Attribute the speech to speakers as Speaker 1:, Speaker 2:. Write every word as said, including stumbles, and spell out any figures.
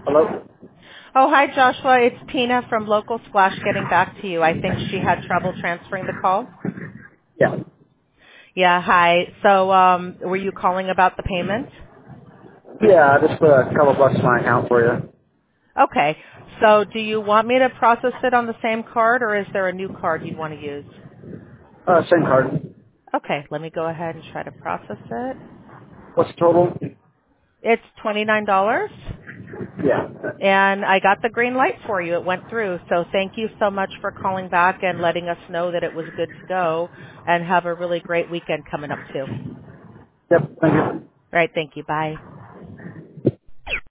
Speaker 1: Hello?
Speaker 2: Oh, hi, Joshua. It's Tina from Local Splash getting back to you. I think she had trouble transferring the call.
Speaker 1: Yeah.
Speaker 2: Yeah, hi. So um, were you calling about the payment?
Speaker 1: Yeah, I just put a couple bucks in my account for you.
Speaker 2: Okay. So do you want me to process it on the same card, or is there a new card you'd want to use?
Speaker 1: Uh, same card.
Speaker 2: Okay, let me go ahead and try to process it.
Speaker 1: What's the total?
Speaker 2: It's twenty-nine dollars,
Speaker 1: Yeah.
Speaker 2: and I got the green light for you. It went through. So thank you so much for calling back and letting us know that it was good to go, and have a really great weekend coming up, too.
Speaker 1: Yep, thank you.
Speaker 2: All right, thank you. Bye.